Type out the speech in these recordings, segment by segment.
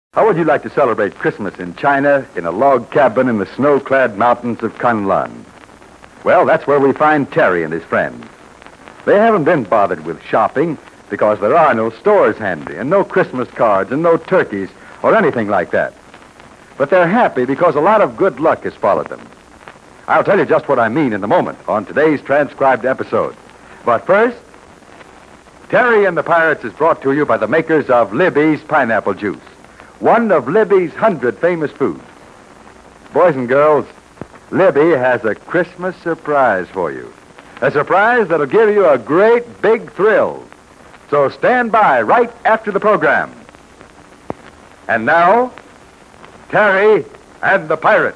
How would you like to celebrate Christmas in China in a log cabin in the snow-clad mountains of Kunlun? Well, that's where we find Terry and his friends. They haven't been bothered with shopping because there are no stores handy and no Christmas cards and no turkeys or anything like that. But they're happy because a lot of good luck has followed them. I'll tell you just what I mean in a moment on today's transcribed episode. But first, Terry and the Pirates is brought to you by the makers of Libby's Pineapple Juice, one of Libby's 100 famous foods. Boys and girls, Libby has a Christmas surprise for you. A surprise that'll give you a great big thrill. So stand by right after the program. And now, Terry and the Pirates.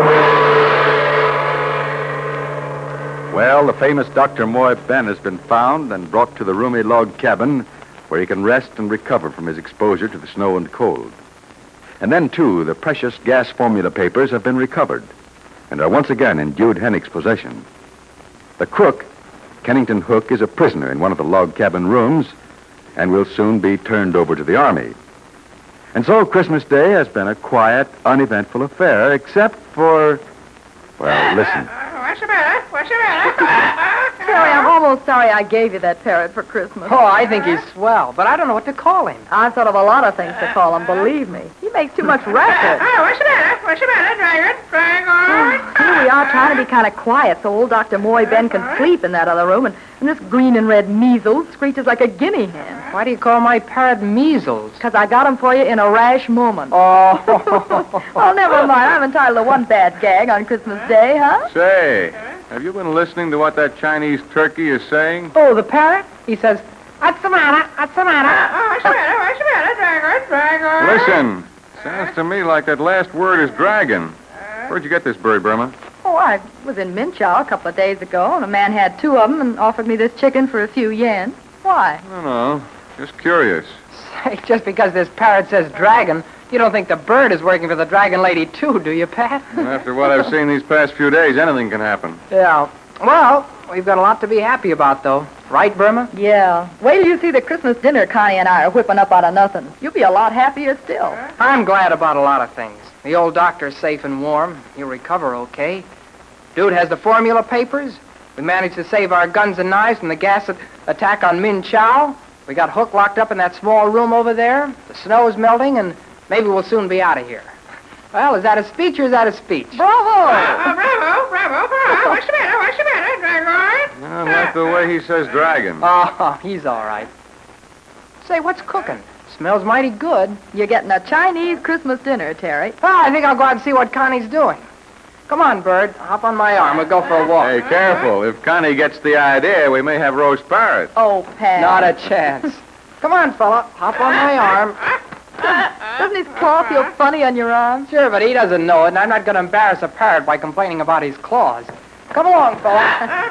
Well, the famous Dr. Moy Ben has been found and brought to the roomy log cabin where he can rest and recover from his exposure to the snow and cold. And then, too, the precious gas formula papers have been recovered and are once again in Jude Hennick's possession. The crook, Kennington Hook, is a prisoner in one of the log cabin rooms and will soon be turned over to the Army. And so Christmas Day has been a quiet, uneventful affair, except for... Well, listen. What's the matter? What's the matter? Terry, I'm almost sorry I gave you that parrot for Christmas. Oh, I think he's swell, but I don't know what to call him. I've thought of a lot of things to call him, believe me. He makes too much racket. What's the matter? What's the matter, Dragon? Here we are trying to be kind of quiet so old Dr. Moy Ben can sleep in that other room, and this green and red measles screeches like a guinea hen. Why do you call my parrot Measles? Because I got him for you in a rash moment. Oh. Oh, never mind. I'm entitled to one bad gag on Christmas Day, huh? Say, have you been listening to what that Chinese turkey is saying? Oh, the parrot? He says, what's the matter? What's the matter? What's the matter? What's the matter, Dragon? Listen, sounds to me like that last word is dragon. Where'd you get this bird, Burma? Oh, I was in Minchow a couple of days ago, and a man had two of them and offered me this chicken for a few yen. Why? I don't know. Just curious. Say, just because this parrot says dragon, you don't think the bird is working for the dragon lady, too, do you, Pat? After what I've seen these past few days, anything can happen. Yeah. Well, we've got a lot to be happy about, though. Right, Burma? Yeah. Wait till you see the Christmas dinner Connie and I are whipping up out of nothing. You'll be a lot happier still. I'm glad about a lot of things. The old doctor's safe and warm. He'll recover okay. Dude has the formula papers. We managed to save our guns and knives from the gas attack on Min Chow. We got Hook locked up in that small room over there. The snow's melting, and maybe we'll soon be out of here. Well, is that a speech or is that a speech? Bravo! Bravo. What's the matter? What's the matter, Dragon? I like the way he says dragon. Oh, he's all right. Say, what's cooking? Smells mighty good. You're getting a Chinese Christmas dinner, Terry. Well, I think I'll go out and see what Connie's doing. Come on, Bird. Hop on my arm. We'll go for a walk. Hey, careful. If Connie gets the idea, we may have roast parrot. Oh, Pat. Not a chance. Come on, fella. Hop on my arm. Doesn't his claw feel funny on your arm? Sure, but he doesn't know it, and I'm not going to embarrass a parrot by complaining about his claws. Come along, fella.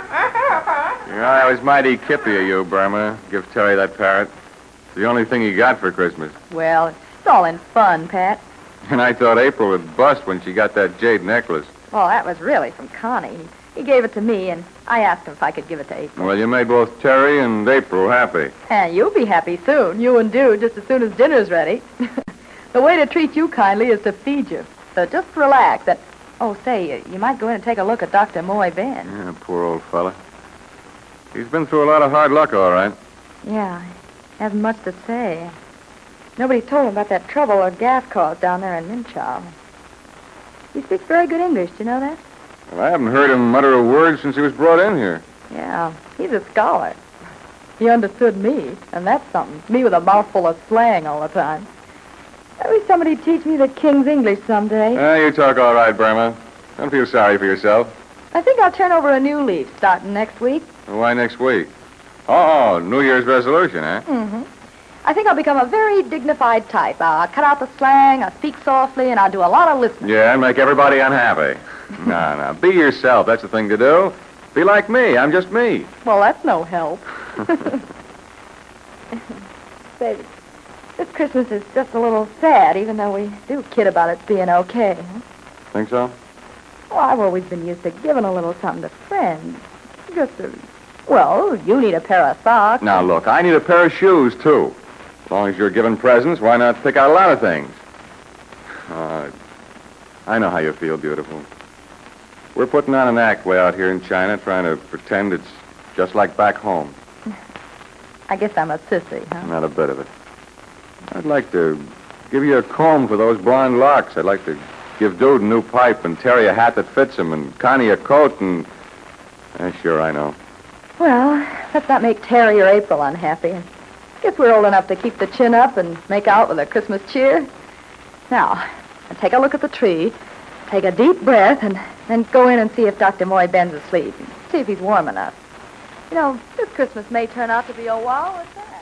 I was mighty kippy of you, Burma. Give Terry that parrot. It's the only thing he got for Christmas. Well, it's all in fun, Pat. And I thought April would bust when she got that jade necklace. Well, that was really from Connie. He gave it to me, and I asked him if I could give it to April. Well, you made both Terry and April happy. And you'll be happy soon, you and Dude, just as soon as dinner's ready. The way to treat you kindly is to feed you. So just relax. And oh, say, you might go in and take a look at Dr. Moy Ben. Yeah, poor old fella. He's been through a lot of hard luck, all right. Yeah, hasn't much to say. Nobody told him about that trouble or gas caused down there in Minchow. He speaks very good English, do you know that? Well, I haven't heard him mutter a word since he was brought in here. Yeah, he's a scholar. He understood me, and that's something. Me with a mouthful of slang all the time. I wish somebody'd teach me the King's English someday. You talk all right, Burma. Don't feel sorry for yourself. I think I'll turn over a new leaf starting next week. Why next week? Oh, New Year's resolution, eh? Mm-hmm. I think I'll become a very dignified type. I'll cut out the slang, I'll speak softly, and I'll do a lot of listening. Yeah, and make everybody unhappy. No. Be yourself. That's the thing to do. Be like me. I'm just me. Well, that's no help. Say, this Christmas is just a little sad, even though we do kid about it being okay. Huh? Think so? Well, I've always been used to giving a little something to friends. Just well, you need a pair of socks. Now, look, I need a pair of shoes, too. As long as you're giving presents, why not pick out a lot of things? I know how you feel, beautiful. We're putting on an act way out here in China, trying to pretend it's just like back home. I guess I'm a sissy, huh? Not a bit of it. I'd like to give you a comb for those blonde locks. I'd like to give Dude a new pipe and Terry a hat that fits him and Connie a coat and... sure, I know. Well, let's not make Terry or April unhappy. Guess we're old enough to keep the chin up and make out with a Christmas cheer. Now, take a look at the tree, take a deep breath, and then go in and see if Dr. Moy Ben's asleep. See if he's warm enough. You know, this Christmas may turn out to be a wow. What's that?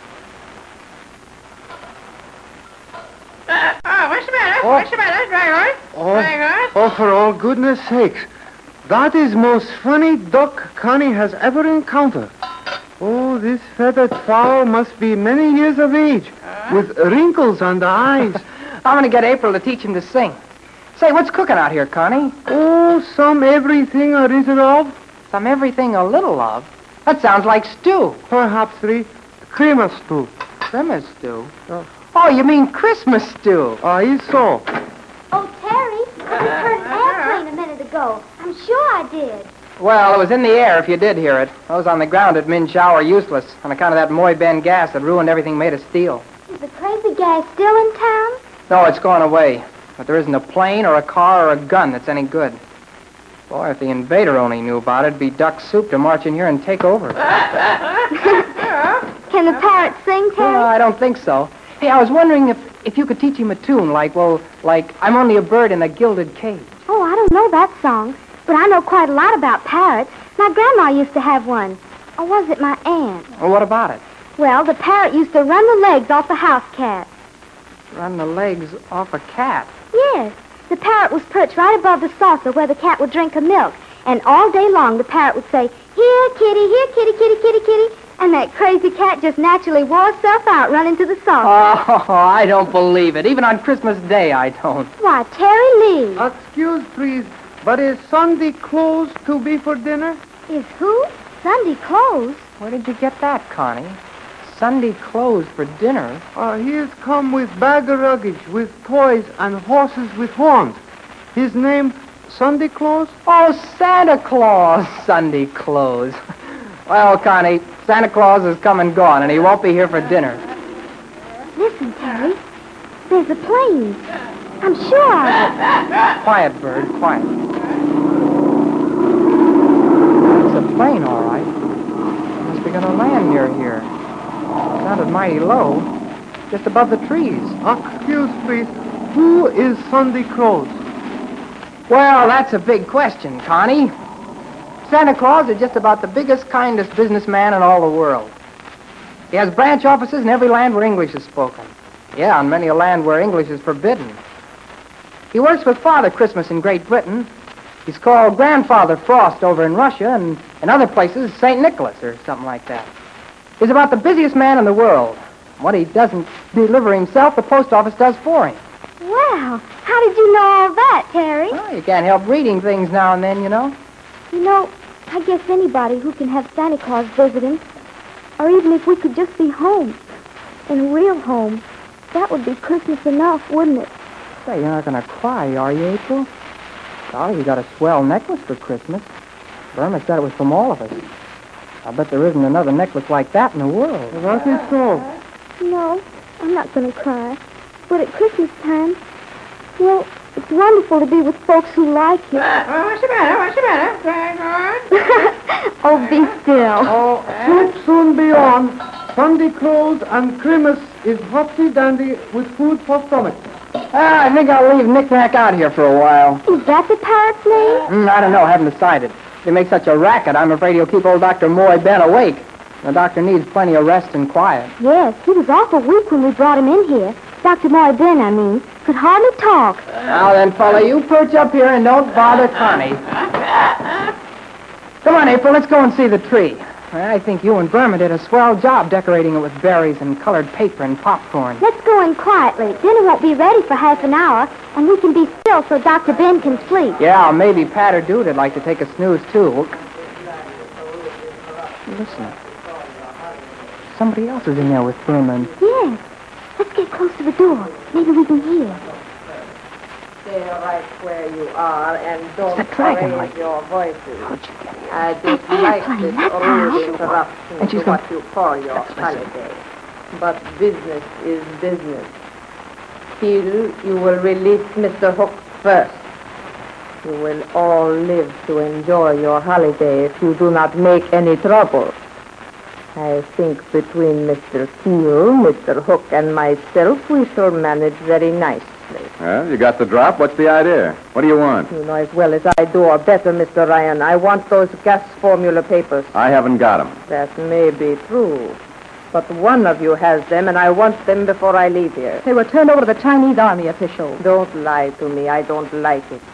What's the matter? What's the matter, Dragon? Dragon? Oh, for all goodness sakes. That is most funny duck Connie has ever encountered. Oh, this feathered fowl must be many years of age, with wrinkles on the eyes. I'm going to get April to teach him to sing. Say, what's cooking out here, Connie? Oh, some everything a little of. Some everything a little of. That sounds like stew. Perhaps creamer stew. Christmas stew? Oh, you mean Christmas stew. Is so. Oh, Terry, I just heard an airplane a minute ago. I'm sure I did. Well, it was in the air if you did hear it. Those on the ground at Min Chow are useless on account of that Moy Ben gas that ruined everything made of steel. Is the crazy guy still in town? No, it's gone away. But there isn't a plane or a car or a gun that's any good. Boy, if the invader only knew about it, it'd be duck soup to march in here and take over. Can the parrot sing, Terry? I don't think so. Hey, I was wondering if you could teach him a tune like I'm Only a Bird in a Gilded Cage. Oh, I don't know that song, but I know quite a lot about parrots. My grandma used to have one. Or was it my aunt? Well, what about it? Well, the parrot used to run the legs off a house cat. Run the legs off a cat? Yes. The parrot was perched right above the saucer where the cat would drink her milk. And all day long the parrot would say, "Here, kitty, here, kitty, kitty, kitty, kitty." And that crazy cat just naturally wore herself out running to the saucer. Oh, I don't believe it. Even on Christmas Day, I don't. Why, Terry Lee. Excuse, please, but is Sunday clothes to be for dinner? Is who? Sunday clothes? Where did you get that, Connie? Sunday clothes for dinner? He has come with bag of luggage, with toys and horses with horns. His name, Sunday Claus? Oh, Santa Claus. Sunday clothes. Well, Connie, Santa Claus is come and gone, and he won't be here for dinner. Listen, Terry. There's a plane. I'm sure of it. Quiet, Bird, quiet. It's a plane, all right. Must be going to land near here. It sounded mighty low, just above the trees. Excuse, please. Who is Sunday Claus? Well, that's a big question, Connie. Santa Claus is just about the biggest, kindest businessman in all the world. He has branch offices in every land where English is spoken. Yeah, on many a land where English is forbidden. He works with Father Christmas in Great Britain. He's called Grandfather Frost over in Russia, and in other places, St. Nicholas or something like that. He's about the busiest man in the world. What he doesn't deliver himself, the post office does for him. Wow. How did you know all that, Terry? Well, you can't help reading things now and then, you know. You know, I guess anybody who can have Santa Claus visit him, or even if we could just be home, in a real home, that would be Christmas enough, wouldn't it? Say, you're not going to cry, are you, April? Golly, you got a swell necklace for Christmas. Burma said it was from all of us. I bet there isn't another necklace like that in the world. That is so. No, I'm not going to cry. But at Christmas time, well, it's wonderful to be with folks who like you. What's the matter? What's the matter, Dragon? Oh, be still. Oh, soup soon be on. Sunday Claus and Christmas is hopsy dandy with food for stomach. I think I'll leave Knick-Knack out here for a while. Is that the parrot's name? I don't know. I haven't decided. If they make such a racket, I'm afraid he'll keep old Dr. Moy Ben awake. The doctor needs plenty of rest and quiet. Yes, he was awful weak when we brought him in here. Dr. Moy Ben, I mean, could hardly talk. Now then, fella, you perch up here and don't bother Connie. Come on, April, let's go and see the tree. I think you and Burma did a swell job decorating it with berries and colored paper and popcorn. Let's go in quietly. Dinner won't be ready for half an hour, and we can be still so Dr. Ben can sleep. Yeah, maybe Pat or Dude would like to take a snooze, too. Listen. Somebody else is in there with Burma. Yes. Let's get close to the door. Maybe we can hear. Stay right where you are and don't It's a dragon raise lady. your voices. How'd she get here? I dislike this rude interruption And she's to gonna- what you call your Let's listen. holiday. But business is business. Still, you will release Mr. Hook first. You will all live to enjoy your holiday if you do not make any trouble. I think between Mr. Keel, Mr. Hook, and myself, we shall manage very nicely. Well, you got the drop. What's the idea? What do you want? You know as well as I do, or better, Mr. Ryan, I want those gas formula papers. I haven't got 'em. That may be true. But one of you has them, and I want them before I leave here. They were turned over to the Chinese army officials. Don't lie to me. I don't like it.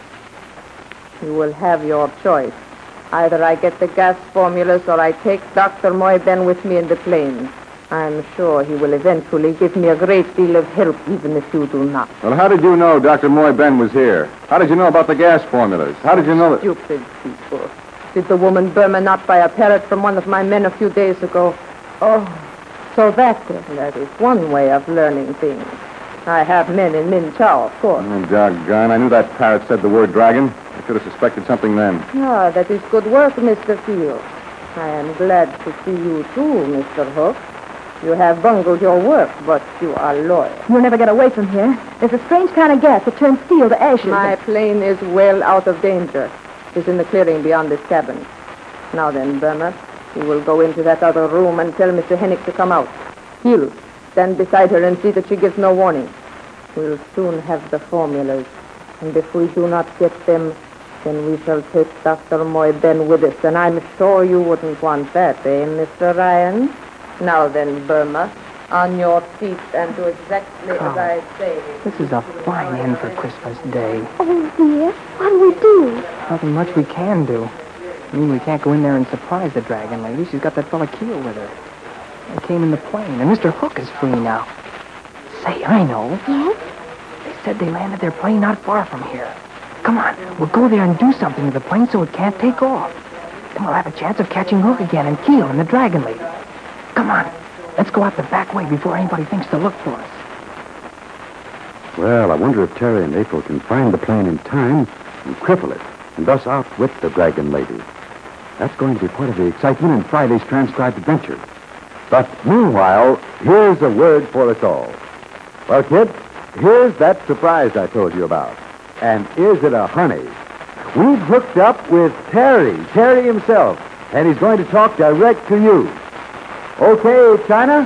You will have your choice. Either I get the gas formulas or I take Dr. Moyben with me in the plane. I'm sure he will eventually give me a great deal of help, even if you do not. Well, how did you know Dr. Moyben was here? How did you know about the gas formulas? How did you know that... Stupid people. Did the woman Burma not buy a parrot from one of my men a few days ago? Oh, so that is one way of learning things. I have men in Min Chow, of course. Oh, doggone. I knew that parrot said the word dragon. I should have suspected something then. Ah, that is good work, Mr. Field. I am glad to see you too, Mr. Hook. You have bungled your work, but you are loyal. You'll never get away from here. There's a strange kind of gas that turns steel to ashes. My plane is well out of danger. It's in the clearing beyond this cabin. Now then, Burma, you will go into that other room and tell Mr. Hennick to come out. He'll stand beside her and see that she gives no warning. We'll soon have the formulas. And if we do not get them, then we shall take Dr. Moyben with us. And I'm sure you wouldn't want that, eh, Mr. Ryan? Now then, Burma, on your feet and do exactly as I say. This is a fine end for Christmas Day. Oh, dear. What'll we do? Nothing much we can do. I mean, we can't go in there and surprise the dragon lady. She's got that fella Keel with her. They came in the plane, and Mr. Hook is free now. Say, I know. Yes? They said they landed their plane not far from here. Come on, we'll go there and do something to the plane so it can't take off. Then we'll have a chance of catching Hook again and Keel and the dragon lady. Come on, let's go out the back way before anybody thinks to look for us. Well, I wonder if Terry and April can find the plane in time and cripple it, and thus outwit the dragon lady. That's going to be part of the excitement in Friday's transcribed adventure. But meanwhile, here's a word for us all. Well, kids, here's that surprise I told you about. And is it a honey? We've hooked up with Terry himself, and he's going to talk direct to you. Okay, China?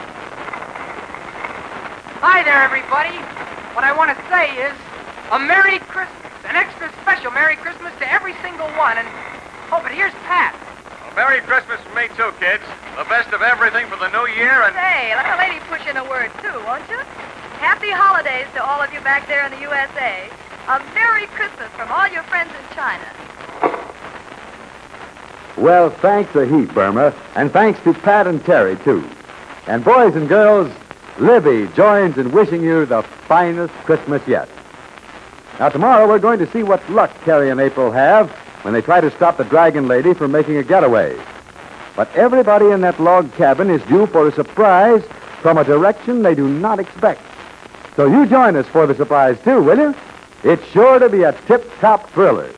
Hi there, everybody. What I want to say is a Merry Christmas, an extra special Merry Christmas to every single one. And oh, but here's Pat. Well, Merry Christmas from me, too, kids. The best of everything for the new year and... Say, let a lady push in a word, too, won't you? Happy holidays to all of you back there in the USA. A Merry Christmas from all your friends in China. Well, thanks a heap, Burma, and thanks to Pat and Terry, too. And boys and girls, Libby joins in wishing you the finest Christmas yet. Now, tomorrow we're going to see what luck Terry and April have when they try to stop the dragon lady from making a getaway. But everybody in that log cabin is due for a surprise from a direction they do not expect. So you join us for the surprise, too, will you? It's sure to be a tip-top thriller.